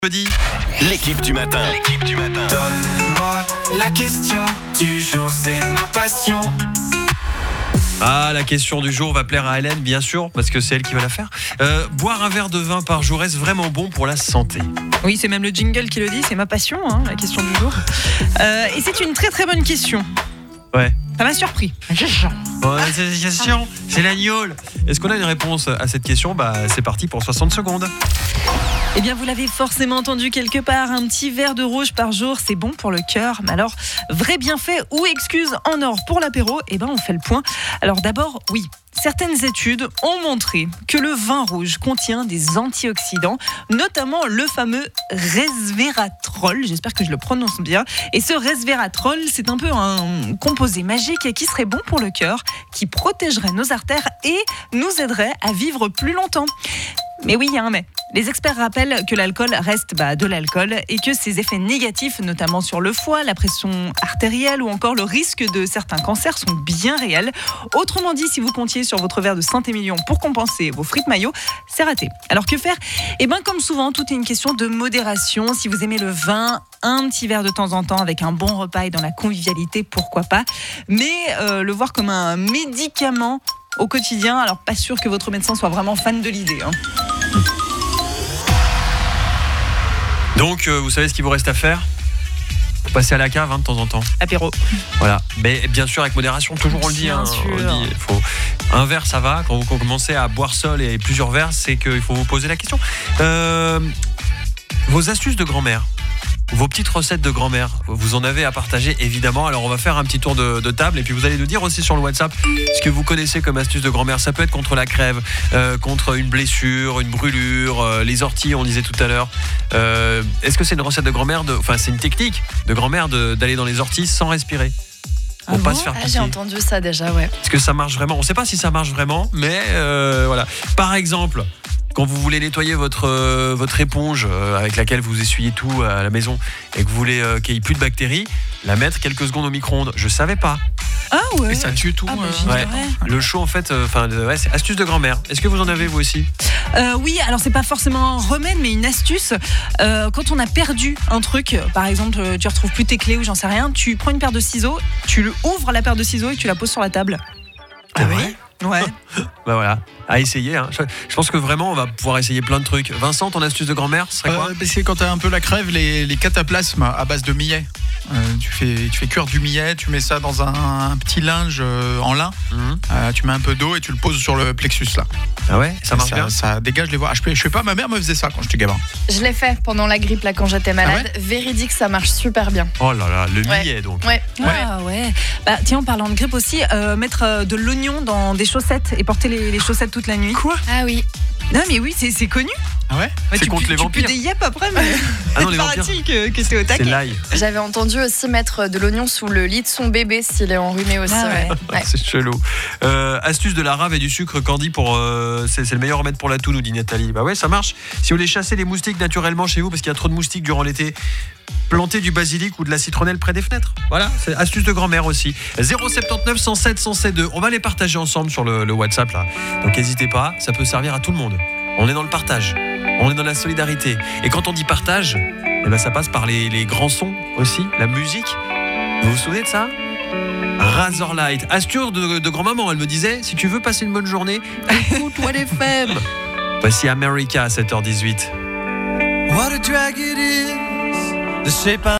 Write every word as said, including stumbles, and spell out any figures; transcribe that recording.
Jeudi. L'équipe du matin. L'équipe du matin. Donne-moi la question du jour, c'est ma passion. Ah, la question du jour va plaire à Hélène, bien sûr, parce que c'est elle qui va la faire. Euh, boire un verre de vin par jour, est-ce vraiment bon pour la santé ? Oui, c'est même le jingle qui le dit, c'est ma passion, hein, la question du jour. Euh, et c'est une très très bonne question. Ouais. Ça m'a surpris. Ouais, c'est une question, c'est l'agnole. Est-ce qu'on a une réponse à cette question ? Bah, c'est parti pour soixante secondes. Eh bien, vous l'avez forcément entendu quelque part, un petit verre de rouge par jour, c'est bon pour le cœur. Mais alors, vrai bienfait ou excuse en or pour l'apéro ? Eh bien, on fait le point. Alors d'abord, oui, certaines études ont montré que le vin rouge contient des antioxydants, notamment le fameux resveratrol, j'espère que je le prononce bien. Et ce resveratrol, c'est un peu un composé magique qui serait bon pour le cœur, qui protégerait nos artères et nous aiderait à vivre plus longtemps. Mais oui, il y a un mais. Les experts rappellent que l'alcool reste bah, de l'alcool et que ses effets négatifs, notamment sur le foie, la pression artérielle ou encore le risque de certains cancers sont bien réels. Autrement dit, si vous comptiez sur votre verre de Saint-Émilion pour compenser vos frites mayo, c'est raté. Alors que faire ? Eh bien, comme souvent, tout est une question de modération. Si vous aimez le vin, un petit verre de temps en temps avec un bon repas et dans la convivialité, pourquoi pas ? Mais euh, le voir comme un médicament au quotidien, alors pas sûr que votre médecin soit vraiment fan de l'idée. Hein. Donc, euh, vous savez ce qu'il vous reste à faire ? Faut passer à la cave hein, de temps en temps. Apéro. Voilà, mais bien sûr avec modération, toujours on le dit. Bien Hein, sûr. on le dit faut... Un verre ça va, quand vous commencez à boire seul et plusieurs verres, c'est qu'il faut vous poser la question. Euh, vos astuces de grand-mère, vos petites recettes de grand-mère, vous en avez à partager évidemment. Alors on va faire un petit tour de, de table et puis vous allez nous dire aussi sur le WhatsApp ce que vous connaissez comme astuces de grand-mère. Ça peut être contre la crève, euh, contre une blessure, une brûlure, euh, les orties on disait tout à l'heure. Euh, est-ce que c'est une recette de grand-mère, de, enfin c'est une technique de grand-mère de, d'aller dans les orties sans respirer pour Ah pas bon se faire Ah, piquer. j'ai entendu ça déjà, ouais. Est-ce que ça marche vraiment ? On ne sait pas si ça marche vraiment, mais euh, voilà. Par exemple, quand vous voulez nettoyer votre, euh, votre éponge euh, avec laquelle vous essuyez tout à la maison et que vous voulez euh, qu'il n'y ait plus de bactéries, la mettre quelques secondes au micro-ondes. Je ne savais pas. Ah ouais. Et ça tue tout. Ah bah, euh, j'ignorais. Ouais. Le chaud, en fait, enfin, euh, ouais, c'est astuce de grand-mère. Est-ce que vous en avez vous aussi ? Euh, oui, alors c'est pas forcément un remède, mais une astuce. Euh, quand on a perdu un truc, par exemple, euh, tu retrouves plus tes clés ou j'en sais rien, tu prends une paire de ciseaux, tu ouvres la paire de ciseaux et tu la poses sur la table. Ah oui ? Ouais. Bah voilà, à essayer. Hein. Je, je pense que vraiment, on va pouvoir essayer plein de trucs. Vincent, ton astuce de grand-mère, ce serait quoi ? Euh, bah, c'est quand t'as un peu la crève, les, les cataplasmes à base de millet. Euh, tu, fais, tu fais cuire du millet, tu mets ça dans un, un petit linge euh, en lin, Mmh. euh, tu mets un peu d'eau et tu le poses sur le plexus là. Ah ouais, ça marche ça, bien. ça dégage les voies. Ah, je, je sais pas, ma mère me faisait ça quand j'étais gamin. Je l'ai fait pendant la grippe là quand j'étais malade. Ah Véridique, ça marche super bien. Oh là là, le Ouais. millet donc. Ouais. Ah ouais. Bah tiens, en parlant de grippe aussi, euh, mettre euh, de l'oignon dans des chaussettes et porter les, les chaussettes toute la nuit. Quoi ? Ah oui. Non mais oui, c'est, c'est connu. Ah ouais Bah, C'est tu contre pues- les tu vampires. pues des yep après, mais Ah non, les vampires. paraît-il que, que c'est au C'est taquet. l'ail. J'avais entendu aussi mettre de l'oignon sous le lit de son bébé s'il est enrhumé aussi. Ah ouais. ouais. Ouais. C'est chelou. Euh, astuce de la rave et du sucre, Candy, pour, euh, c'est, c'est le meilleur remède pour la toux, nous dit Nathalie. Bah ouais, ça marche. Si vous voulez chasser les moustiques naturellement chez vous, parce qu'il y a trop de moustiques durant l'été, plantez du basilic ou de la citronnelle près des fenêtres. Voilà, c'est astuce de grand-mère aussi. zéro sept neuf cent sept cent sept deux. On va les partager ensemble sur le, le WhatsApp là. Donc n'hésitez pas, ça peut servir à tout le monde. On est dans le partage, on est dans la solidarité. Et quand on dit partage, eh ben ça passe par les, les grands sons aussi, la musique. Vous vous souvenez de ça ? Razorlight, astuce de, de grand-maman, elle me disait, si tu veux passer une bonne journée, écoute What F M. Voici America à sept heures dix-huit. What a drag it is, the shape